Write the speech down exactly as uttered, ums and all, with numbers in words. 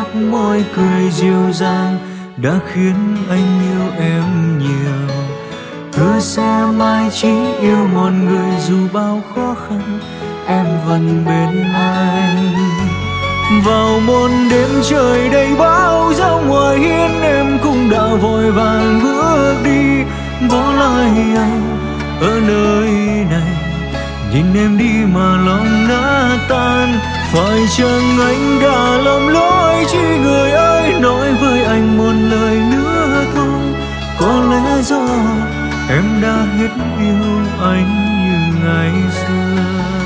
tóc môi cười dịu dàng đã khiến anh yêu em nhiều. Hứa sẽ mãi chỉ yêu một người dù bao khó khăn em vẫn bên anh. Vào một đêm trời đầy bão giông ngoài hiên em cũng đã vội vàng bước đi, bỏ lại anh ở nơi này. Nhìn em đi mà lòng nát tan, phải chăng anh đã lầm lỗi? Chỉ người ơi nói với anh một lời nữa thôi, có lẽ do em đã hết yêu anh như ngày xưa.